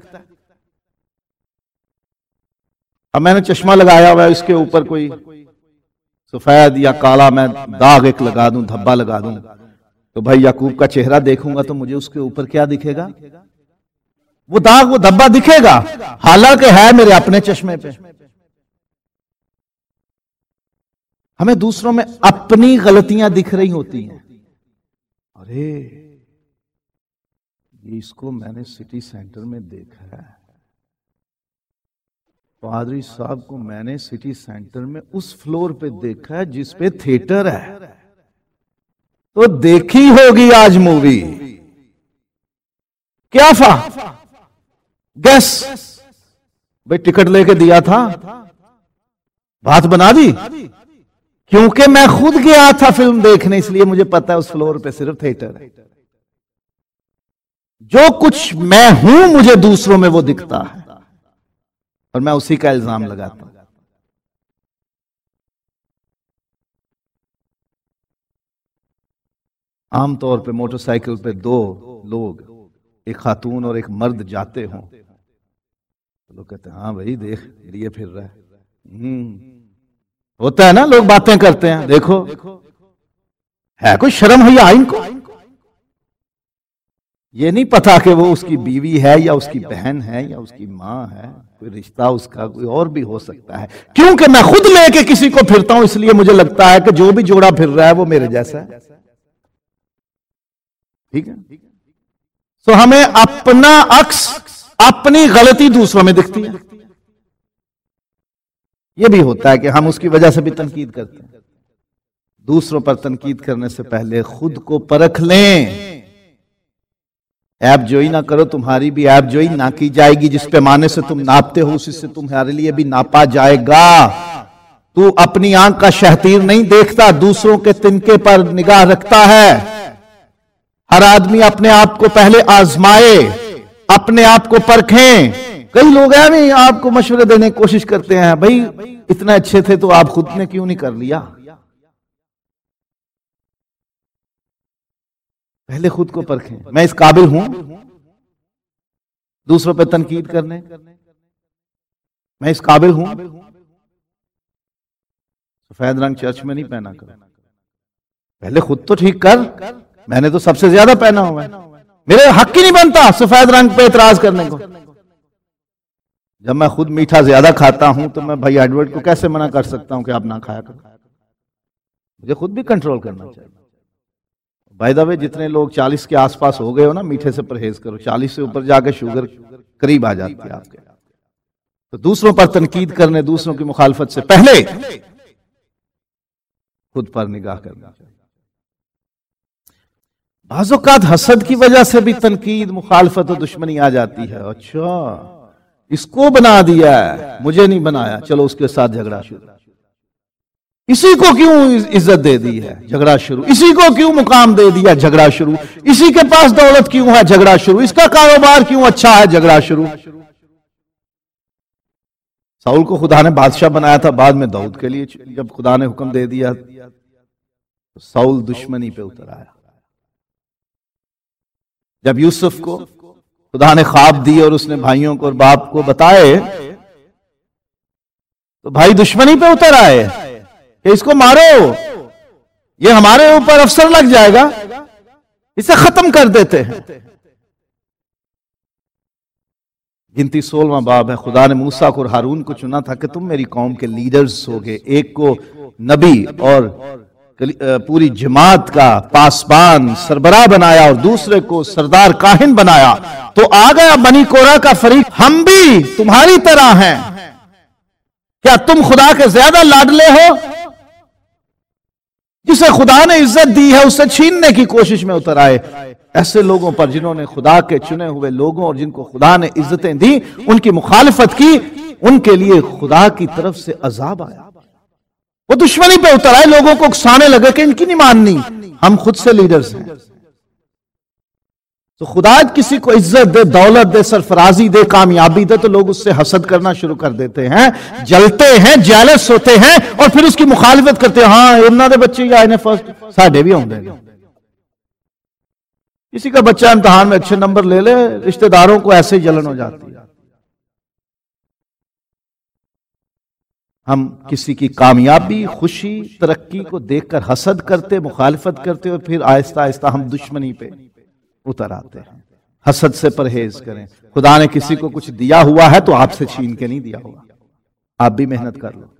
अब मैंने चश्मा लगाया हुआ है, इसके ऊपर कोई सफेद या काला मैं दाग एक लगा दूं, धब्बा लगा दूं, तो भाई याकूब का चेहरा देखूंगा तो मुझे उसके ऊपर क्या दिखेगा? वो दाग, वो धब्बा दिखेगा, हालांकि है मेरे अपने चश्मे पे। हमें दूसरों में अपनी गलतियां दिख रही होती हैं। अरे ये इसको मैंने सिटी सेंटर में देखा है, पादरी साहब को मैंने सिटी सेंटर में उस फ्लोर पे देखा है जिस पे थिएटर है। तो देखी होगी आज मूवी, क्या फा गैस भाई, टिकट लेके दिया था, बात बना दी, क्योंकि मैं खुद गया था फिल्म देखने, इसलिए मुझे पता है उस फ्लोर पे सिर्फ थिएटर है। जो कुछ मैं हूं मुझे दूसरों में वो दिखता है, और मैं उसी का इल्जाम लगाता हूं। आमतौर पे मोटरसाइकिल पे दो लोग, एक खातून और एक मर्द जाते हों, तो लोग कहते हैं हाँ भाई देख लिए फिर रहा है। होता है ना, लोग बातें करते हैं, देखो है कोई शर्म है इनको। ये नहीं पता कि वो उसकी बीवी है या उसकी बहन है या उसकी मां है, कोई रिश्ता उसका कोई और भी हो सकता है। क्योंकि मैं खुद लेके किसी को फिरता हूं, इसलिए मुझे लगता है कि जो भी जोड़ा फिर रहा है वो मेरे जैसा है। ठीक है, तो हमें अपना अक्स, अपनी गलती दूसरों में दिखती है। यह भी होता है कि हम उसकी वजह से भी तनकीद करते हैं। दूसरों पर तनकीद करने से पहले खुद को परख लें। ऐब जोई ना करो, तुम्हारी भी ऐब जोई ना की जाएगी। जिस पैमाने से तुम नापते हो उसी से तुम्हारे लिए भी नापा जाएगा। तू अपनी आंख का शहतीर नहीं देखता, दूसरों के तिनके पर निगाह रखता है। हर आदमी अपने आप को पहले आजमाए, अपने आप को परखें। कई लोग हैं भी आपको मशवरे देने की कोशिश करते हैं, भाई इतने अच्छे थे तो आप खुद ने क्यों नहीं कर लिया? पहले खुद को परखें, मैं इस काबिल हूं दूसरों पर तनकीद करने, मैं इस काबिल हूं। सफेद रंग चर्च में नहीं पहना कर, पहले खुद तो ठीक कर। मैंने तो सबसे ज्यादा पहना हुआ है, मेरे हक ही नहीं बनता सफेद रंग पे एतराज करने को। जब मैं खुद मीठा ज्यादा खाता हूं तो मैं भाई एडवर्ड को कैसे मना कर सकता हूं कि आप ना खाया करो? मुझे खुद भी कंट्रोल करना चाहिए। बाय द वे, जितने लोग 40 के आसपास हो गए हो ना, मीठे से परहेज करो। 40 से ऊपर जाकर शुगर करीब आ जाती है आपके। तो दूसरों पर तनकीद करने, दूसरों की मुखालफत से पहले खुद पर निगाह करना चाहिए। बाज़ औक़ात हसद की वजह से भी तनकीद, मुखालफत और दुश्मनी आ जाती है। अच्छा इसको बना दिया है, मुझे नहीं बनाया, चलो उसके साथ झगड़ा शुरू। इसी को क्यों इज्जत दे दी है, झगड़ा शुरू। इसी को क्यों मुकाम दे दिया, झगड़ा शुरू। इसी के पास दौलत क्यों है, झगड़ा शुरू। इसका कारोबार क्यों अच्छा है, झगड़ा शुरू। साउल को खुदा ने बादशाह बनाया था, बाद में दाऊद के लिए जब खुदा ने हुक्म दे दिया तो साउल दुश्मनी पे उतर आया। जब यूसुफ को खुदा ने ख्वाब दिए और उसने भाइयों को और बाप को बताए तो भाई दुश्मनी पे उतर आए कि इसको मारो, ये हमारे ऊपर अफसर लग जाएगा, इसे खत्म कर देते हैं। गिनती 16वां बाब है। खुदा ने मूसा को और हारून को चुना था कि तुम मेरी कौम के लीडर्स होगे, एक को नबी और पूरी जमात का पासबान सरबराह बनाया और दूसरे को सरदार काहिन बनाया, तो आ गया बनी कोरा का फरीक, हम भी तुम्हारी तरह हैं, क्या तुम खुदा के ज्यादा लाडले हो? जिसे खुदा ने इज्जत दी है उससे छीनने की कोशिश में उतर आए। ऐसे लोगों पर जिन्होंने खुदा के चुने हुए लोगों और जिनको खुदा ने इज्जतें दी, उनकी मुखालिफत की, उनके लिए खुदा की तरफ से अजाब आया। वो दुश्मनी पे उतर आए, लोगों को उकसाने लगे कि इनकी नहीं माननी, हम खुद से लीडर्स हैं। तो खुदा किसी को इज्जत दे, दौलत दे, सरफराजी दे, कामयाबी दे, तो लोग उससे हसद करना शुरू कर देते हैं, जलते हैं, जेलस होते हैं और फिर उसकी मुखालिफत करते हैं। हाँ, इन्हों के बच्चे आए ने फर्स्ट, साढ़े भी आउंदे ने। किसी का बच्चा इम्तिहान में अच्छे नंबर ले ले, रिश्तेदारों को ऐसे ही जलन हो जाती है। हम किसी की कामयाबी, खुशी, तरक्की को देखकर हसद करते, मुखालिफत करते और फिर आहिस्ता आहिस्ता हम दुश्मनी पे उतर आते हैं। हसद से परहेज करें। खुदा ने किसी को कुछ दिया हुआ है तो आपसे छीन के नहीं दिया होगा, आप भी मेहनत कर लो।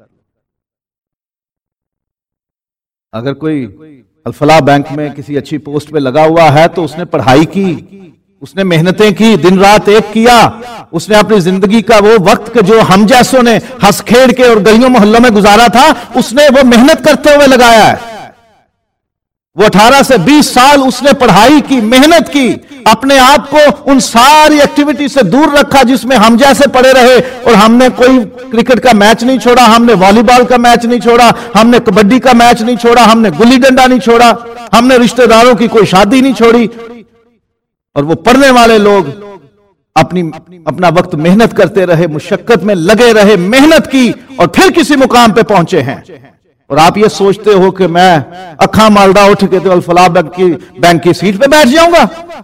अगर कोई अल्फलाह बैंक में किसी अच्छी पोस्ट पे लगा हुआ है तो उसने पढ़ाई की, उसने मेहनतें की, दिन रात एक किया, उसने अपनी जिंदगी का वो वक्त के जो हम जैसों ने हंस खेड़ के और गलियों मोहल्लों में गुजारा था, उसने वो मेहनत करते हुए लगाया है। वो 18 से 20 साल उसने पढ़ाई की, मेहनत की, अपने आप को उन सारी एक्टिविटी से दूर रखा जिसमें हम जैसे पड़े रहे। और हमने कोई क्रिकेट का मैच नहीं छोड़ा, हमने वॉलीबॉल का मैच नहीं छोड़ा, हमने कबड्डी का मैच नहीं छोड़ा, हमने गुल्ली डंडा नहीं छोड़ा, हमने रिश्तेदारों की कोई शादी नहीं छोड़ी। और वो पढ़ने वाले लोग अपना वक्त मेहनत करते रहे, मुशक्कत में लगे रहे, मेहनत की और फिर किसी मुकाम पे पहुंचे हैं। और आप ये सोचते हो कि मैं अखा मालदा उठ के तो अल्फलाह बैंक की सीट पे बैठ जाऊंगा।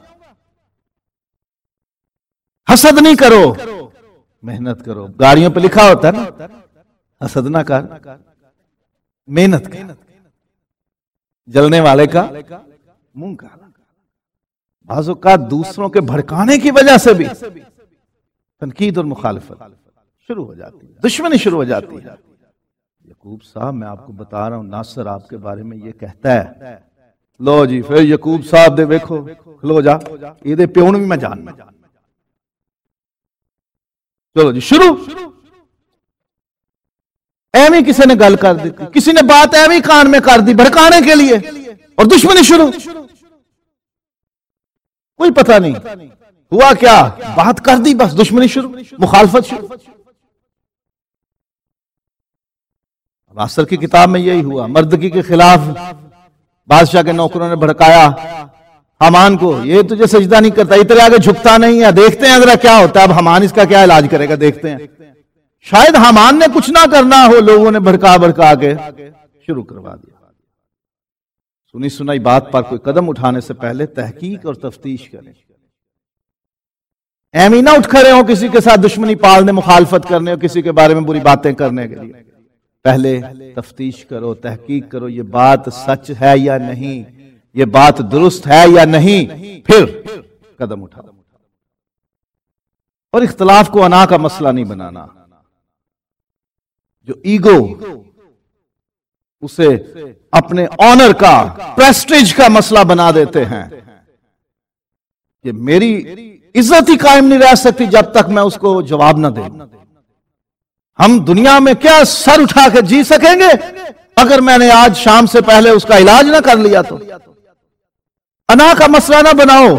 हसद नहीं करो, मेहनत करो। गाड़ियों पे लिखा होता है ना, हसद ना कर, मेहनत कर, जलने वाले का मुंह का। बाज़ों का दूसरों के भड़काने की वजह से भी तनकीद और मुखालिफत शुरू हो जाती है, दुश्मनी शुरू हो जाती है। यकूब साहब, मैं आपको बता रहा हूं, नासर आपके बारे में ये कहता है, लो जी फिर यकूब साहब दे देखो, खलो जा, ये प्यो भी मैं जानना। चलो जी शुरू। एवं किसी ने गल कर दी, किसी ने बात एवं कान में कर दी भड़काने के लिए, और दुश्मनी शुरू। कोई पता नहीं हुआ क्या, बात कर दी, बस दुश्मनी शुरू, मुखालफत शुरू। नासर की किताब में यही हुआ। मर्दकी के खिलाफ बादशाह के नौकरों ने भड़काया हमान को, ये तुझे सजदा नहीं करता, ये तेरे आगे झुकता नहीं है, देखते हैं जरा क्या होता है। अब हमान इसका क्या इलाज करेगा, देखते हैं। शायद हमान ने कुछ ना करना हो, लोगों ने भड़का भड़का के शुरू करवा दिया। सुनी सुनाई बात पर कोई कदम उठाने से पहले तहकीक और तफ्तीश करें। एमी ना उठ खड़े हो किसी के साथ दुश्मनी पालने, मुखालफत करने और किसी के बारे में बुरी बातें करने के लिए। पहले तफ्तीश करो, तहकीक करो, ये बात सच है या नहीं, ये बात दुरुस्त है या नहीं, फिर कदम उठाओ। और इख्तलाफ को अना का मसला नहीं बनाना। जो ईगो उसे अपने ऑनर का, प्रेस्टीज का मसला बना देते हैं, ये मेरी इज्जत ही कायम नहीं रह सकती जब तक मैं उसको जवाब ना दे। हम दुनिया में क्या सर उठा के जी सकेंगे अगर मैंने आज शाम से पहले उसका इलाज ना कर लिया तो। अना का मसला ना बनाओ।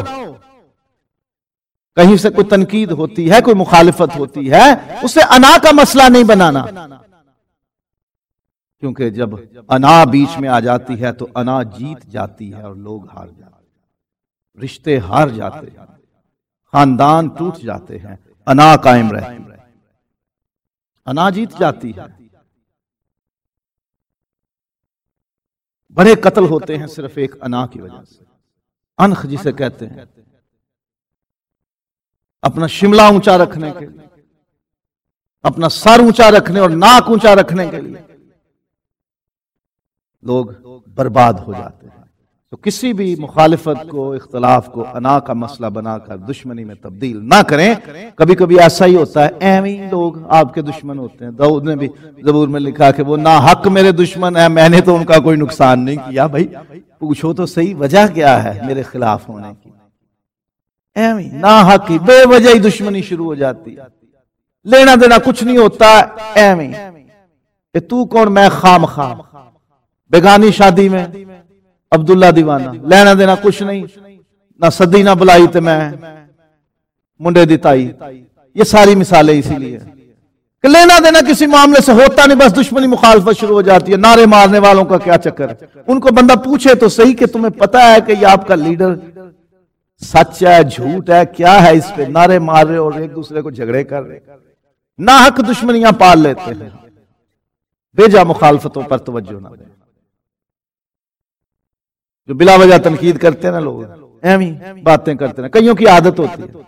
कहीं से कोई तनकीद होती है, कोई मुखालिफत होती है, उसे अना का मसला नहीं बनाना। क्योंकि जब अना बीच में आ जाती है तो अना जीत जाती है और लोग हार जाते हैं, रिश्ते हार जाते हैं, खानदान टूट जाते हैं। अना कायम रहती है, अना जीत जाती है। बड़े कत्ल होते हैं सिर्फ एक अना की वजह से। अनख जिसे कहते हैं, अपना शिमला ऊंचा रखने के लिए, अपना सर ऊंचा रखने और नाक ऊंचा रखने के लिए लोग बर्बाद हो जाते हैं। तो किसी भी मुखालिफत को, इख्तलाफ को अना का मसला बनाकर दुश्मनी में तब्दील ना करें। कभी कभी ऐसा ही होता है, एवं ही लोग आपके दुश्मन होते हैं। दाऊद ने भी ज़बूर में लिखा कि वो ना हक मेरे दुश्मन है, मैंने तो उनका कोई नुकसान नहीं किया। भाई पूछो तो सही, वजह क्या है मेरे खिलाफ होने की? एवं ही ना हक ही, बेवजह ही दुश्मनी शुरू हो जाती है, लेना देना कुछ नहीं होता। एवं ही तू कौन, मैं खाम खा। बेगानी शादी में अब्दुल्ला दीवाना, लेना देना कुछ नहीं, ना सदी ना बुलाई ते मैं मुंडे दी ताई। ये सारी मिसालें इसीलिए कि लेना देना किसी मामले से होता नहीं, बस दुश्मनी मुखालफत शुरू हो जाती है। नारे मारने वालों का क्या चक्कर है? उनको बंदा पूछे तो सही कि तुम्हें पता है कि ये आपका लीडर सच है झूठ है, क्या है? इस पे नारे मार रहे और एक दूसरे को झगड़े कर रहे, ना हक दुश्मनियां पाल लेते हैं। बेजा मुखालफतों पर तवज्जो ना दें। जो बिला वजह तनकीद करते हैं ना लोग, एवं बातें करते हैं, कईयों की आदत होती है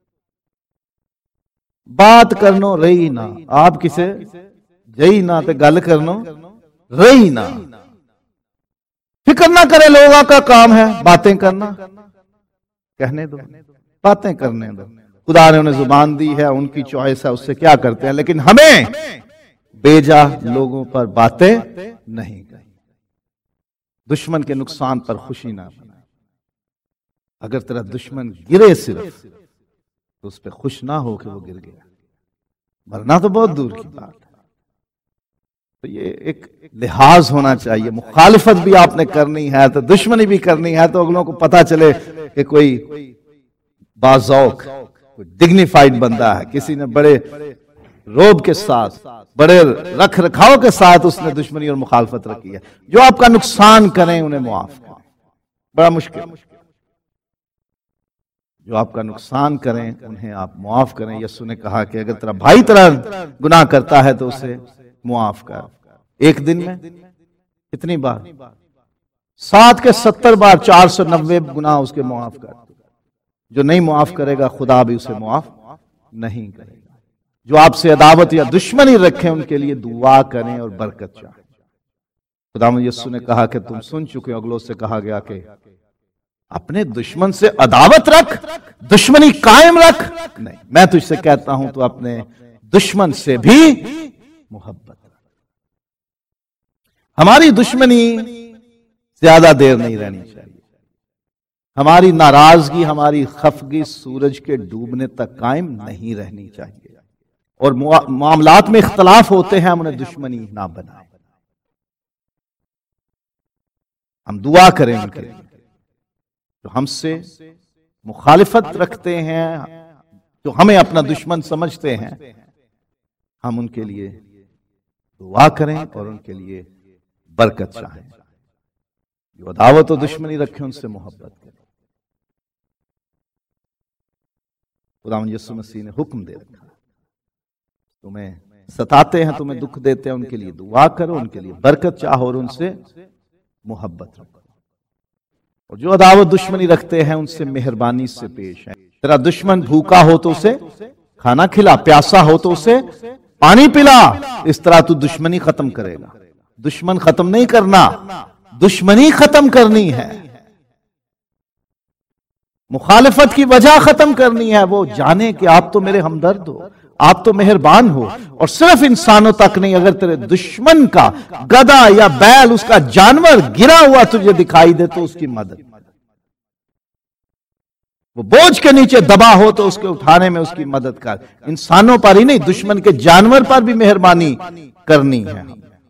बात करनो रही ना, आप किसे जई ना ते गल करनो रही ना। फिक्र ना करे, लोगों का काम है बातें करना, कहने दो, बातें करने दो। खुदा ने उन्हें जुबान दी है, उनकी चॉइस है, उससे क्या करते हैं। लेकिन हमें बेजा लोगों पर बातें नहीं करनी, दुश्मन के नुकसान पर खुशी ना बनाए। अगर तेरा दुश्मन गिरे सिर्फ तो उस पर खुश ना हो कि वो गिर गया, मरना तो बहुत दूर की बात है। तो ये एक लिहाज होना चाहिए। मुखालिफत भी आपने करनी है तो दुश्मनी भी करनी है, तो अगलों को पता चले कि कोई बाज़ौक, कोई डिग्निफाइड बंदा है। किसी ने बड़े रोब के साथ, बड़े रख रखाव के साथ उसने दुश्मनी और मुखालफत रखी है। जो आपका नुकसान करें उन्हें मुआफ करें, बड़ा मुश्किल। जो आपका नुकसान करें उन्हें आप मुआफ करें। यीशु ने कहा कि अगर तेरा भाई तेरा गुनाह करता है तो उसे मुआफ कर। एक दिन में कितनी बार? 7 के 70 बार, 490 गुनाह उसके मुआफ कर। जो नहीं मुआफ करेगा खुदा भी उसे मुआफ नहीं करेगा। जो आपसे अदावत या दुश्मनी रखें उनके लिए दुआ करें और बरकत चाहें। खुदावंद यीशु ने कहा कि तुम सुन चुके हो, अगलों से कहा गया कि अपने दुश्मन से अदावत रख, दुश्मनी कायम रख। नहीं, मैं तुझसे कहता हूं तो अपने दुश्मन से भी मोहब्बत रख। हमारी दुश्मनी ज्यादा देर नहीं रहनी चाहिए। हमारी नाराजगी, हमारी खफगी सूरज के डूबने तक कायम नहीं रहनी चाहिए। और मामलात में इख्तलाफ होते हैं, हम उन्हें दुश्मनी ना बनाएं। हम दुआ करें उनके लिए जो हमसे मुखालिफत रखते हैं, जो हमें अपना दुश्मन समझते हैं। हम उनके लिए दुआ करें और उनके लिए बरकत चाहें। जो अदावत और दुश्मनी रखें उनसे मोहब्बत करें। खुदावंद यीशु मसीह ने हुक्म दे रखा, तुम्हें सताते हैं, तुम्हें दुख देते हैं, उनके लिए दुआ करो, उनके लिए बरकत चाहो और उनसे मोहब्बत रखो। और जो अदावत दुश्मनी रखते हैं उनसे मेहरबानी से पेश है। तेरा दुश्मन भूखा हो तो उसे खाना खिला, प्यासा हो तो उसे पानी पिला। इस तरह तू दुश्मनी खत्म करेगा। दुश्मन खत्म नहीं करना, दुश्मनी खत्म करनी है। मुखालिफत की वजह खत्म करनी है। वो जाने कि आप तो मेरे हमदर्द हो, आप तो मेहरबान हो। और सिर्फ इंसानों तक नहीं, अगर तेरे दुश्मन का गधा या बैल, उसका जानवर गिरा हुआ तुझे दिखाई दे तो उसकी मदद, वो बोझ के नीचे दबा हो तो उसके उठाने में उसकी मदद कर। इंसानों पर ही नहीं, दुश्मन के जानवर पर भी मेहरबानी करनी है।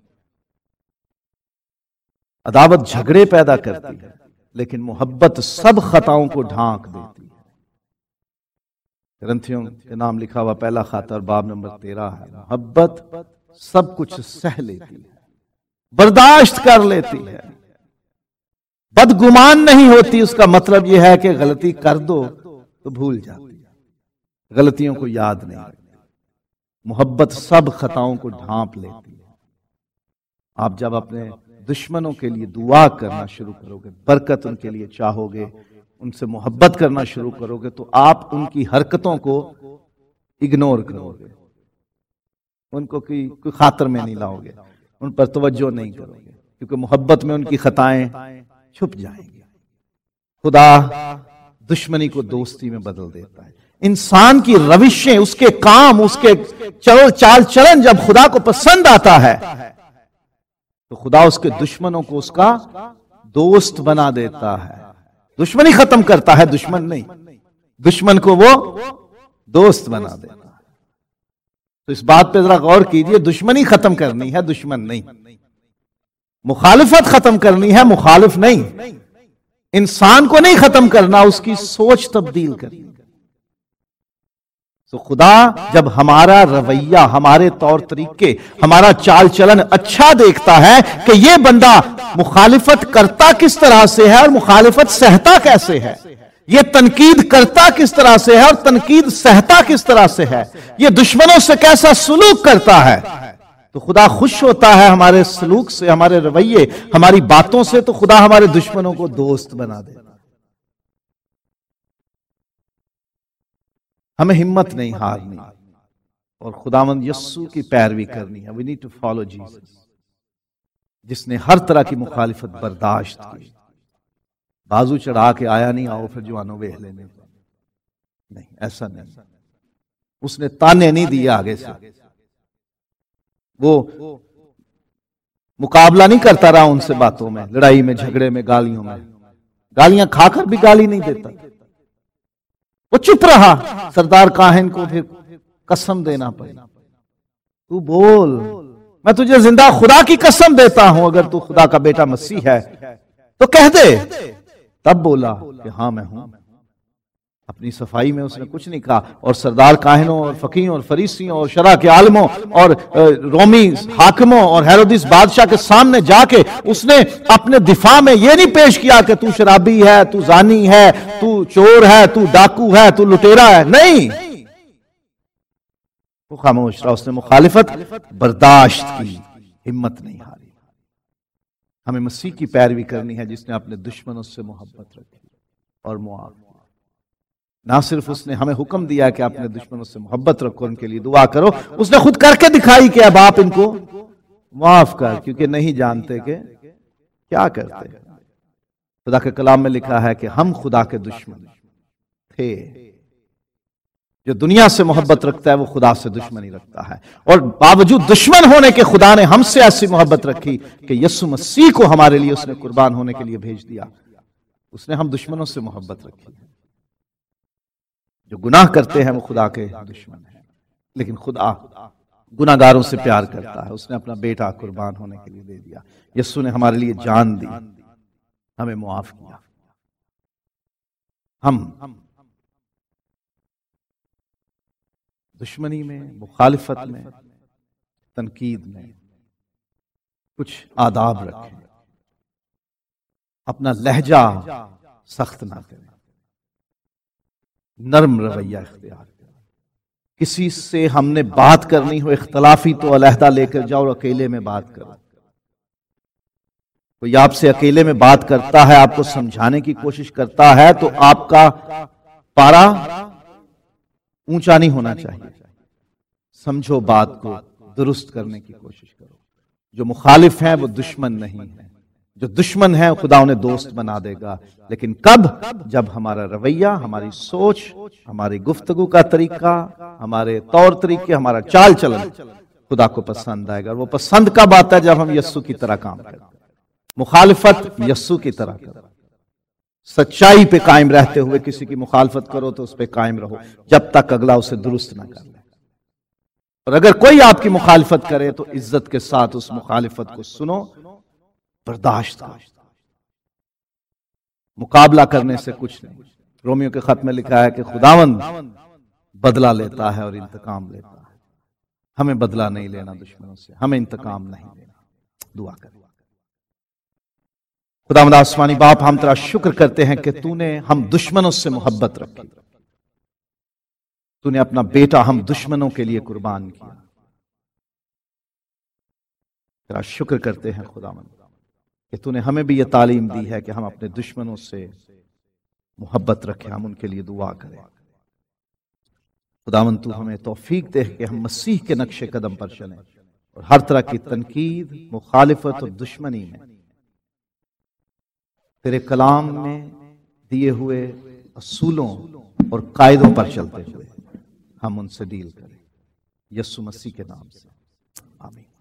अदावत झगड़े पैदा करती है, लेकिन मोहब्बत सब खताओं को ढांक देती है। ग्रंथियों के नाम लिखा हुआ पहला खाता और बाब नंबर 13 है। मोहब्बत सब कुछ सह लेती है, बर्दाश्त कर लेती है, बदगुमान नहीं होती। उसका मतलब यह है कि गलती कर दो तो भूल जाती है, गलतियों को याद नहीं रखती। मोहब्बत सब खताओं को ढांप लेती है। आप जब अपने दुश्मनों के लिए दुआ करना शुरू करोगे, बरकत उनके लिए चाहोगे, उनसे मोहब्बत करना शुरू करोगे, तो आप उनकी हरकतों को इग्नोर करोगे, उनको कोई खातर में नहीं लाओगे, उन पर तवज्जो नहीं करोगे, क्योंकि मोहब्बत में उनकी खताएं छुप जाएंगे। खुदा दुश्मनी को दोस्ती में बदल देता है। इंसान की रविशें, उसके काम, उसके चाल चलन जब खुदा को पसंद आता है तो खुदा उसके दुश्मनों को उसका दोस्त बना देता है। दुश्मनी खत्म करता है, दुश्मन नहीं। दुश्मन को वो दोस्त बना देता है। तो इस बात पे जरा गौर कीजिए, दुश्मनी खत्म करनी है, दुश्मन नहीं। मुखालिफत खत्म करनी है, मुखालिफ नहीं। इंसान को नहीं खत्म करना, उसकी सोच तब्दील करनी। तो खुदा जब हमारा रवैया, हमारे तौर तरीके, हमारा चाल चलन अच्छा देखता है कि ये बंदा मुखालिफत करता किस तरह से है और मुखालिफत सहता कैसे है, ये तनकीद करता किस तरह से है और तनकीद सहता किस तरह से है, ये दुश्मनों से कैसा सलूक करता है, तो खुदा खुश होता है हमारे सलूक से, हमारे रवैये, हमारी बातों से। तो खुदा हमारे दुश्मनों को दोस्त बना देता है। हमें हिम्मत नहीं हारनी और खुदावंद यस्सू की पैरवी करनी है। We need to follow Jesus, जिसने हर तरह की मुखालिफत बर्दाश्त की। बाजू चढ़ा के आया नहीं, आओ फिर जवानों वेख लेने, नहीं, ऐसा नहीं। उसने ताने नहीं दिए आगे से, वो मुकाबला नहीं करता रहा उनसे बातों में, लड़ाई में, झगड़े में, गालियों में। गालियां खाकर भी गाली नहीं देता, वो चुप रहा। सरदार काहिन को फिर कसम देना पड़ी, तू बोल, मैं तुझे जिंदा खुदा की कसम देता हूं, अगर तू खुदा का बेटा मसीह है तो कह दे। तब बोला कि हाँ मैं हूं। अपनी सफाई में उसने कुछ नहीं कहा। और सरदार काहिनों और फकीहों और फरीसियों और शरा के आलमों और रोमी हाकिमों और हेरोदिस बादशाह के सामने जाके उसने अपने दिफा में यह नहीं पेश किया कि तू शराबी है, तू जानी है, तू चोर है, तू डाकू है, तू लुटेरा है। नहीं, वो खामोश रहा। उसने मुखालिफत बर्दाश्त की, हिम्मत नहीं हारी। हमें मसीह की पैरवी करनी है, जिसने अपने दुश्मनों से मोहब्बत रखी और मुआफ। ना सिर्फ उसने हमें हुक्म दिया कि अपने दुश्मनों से मोहब्बत रखो, उनके लिए दुआ करो, उसने खुद करके दिखाई कि अब आप इनको माफ कर, क्योंकि नहीं जानते कि क्या करते। खुदा के कलाम में लिखा है कि हम खुदा के दुश्मन थे। जो दुनिया से मोहब्बत रखता है वो खुदा से दुश्मनी रखता है, और बावजूद दुश्मन होने के खुदा ने हमसे ऐसी मोहब्बत रखी कि यीशु मसीह को हमारे लिए उसने कुर्बान होने के लिए भेज दिया। उसने हम दुश्मनों से मोहब्बत रखी। जो गुनाह करते हैं वो खुदा के दुश्मन हैं, लेकिन खुदा गुनाहगारों से प्यार करता है। उसने अपना बेटा कुर्बान होने के लिए दे दिया। यीशु ने हमारे लिए जान दी, हमें मुआफ किया। हम दुश्मनी में, मुखालिफत में, तनकीद में कुछ आदाब रखें। अपना लहजा सख्त ना करें, नर्म रवैया इख्तियार करें। किसी से हमने बात करनी हो इख्तलाफी तो अलहदा लेकर जाओ और अकेले में बात करो। कोई आपसे अकेले में बात करता है, आपको समझाने की कोशिश करता है, तो आपका पारा ऊंचा नहीं होना चाहिए। समझो, बात को दुरुस्त करने की कोशिश करो। जो मुखालिफ हैं वो दुश्मन नहीं है, जो दुश्मन है खुदा उन्हें दोस्त बना देगा। लेकिन कब? जब हमारा रवैया, हमारी सोच, हमारी गुफ्तगू का तरीका, हमारे तौर तरीके, हमारा चाल चलन खुदा को पसंद आएगा। और वो पसंद कब आता है? जब हम यस्सु की तरह काम करते हैं। मुखालिफत यस्सु की तरह करो। सच्चाई पे कायम रहते हुए किसी की मुखालफत करो तो उस पर कायम रहो जब तक अगला उसे दुरुस्त ना कर ले। और अगर कोई आपकी मुखालफत करे तो इज्जत के साथ उस मुखालिफत को सुनो, बर्दाश्त करो। मुकाबला करने से कुछ नहीं। रोमियो के खत में लिखा है कि खुदावंद बदला लेता है और इंतकाम लेता है। हमें बदला नहीं लेना दुश्मनों से, हमें इंतकाम नहीं लेना। दुआ करें। खुदावंद आसमानी बाप, हम तेरा शुक्र करते हैं कि तूने हम दुश्मनों से मोहब्बत रखी। तूने अपना बेटा हम दुश्मनों के लिए कुर्बान किया। तेरा शुक्र करते हैं खुदावंद कि तूने हमें भी यह तालीम दी है कि हम अपने दुश्मनों से मोहब्बत रखें, हम उनके लिए दुआ करें। खुदावंद तू हमें तौफीक दे कि हम मसीह के नक्शे कदम पर चलें और हर तरह की तनकीद, मुखालिफत और दुश्मनी में तेरे कलाम में दिए हुए असूलों और कायदों पर चलते हुए हम उनसे डील करें, यीशु मसीह के नाम से, आमीन।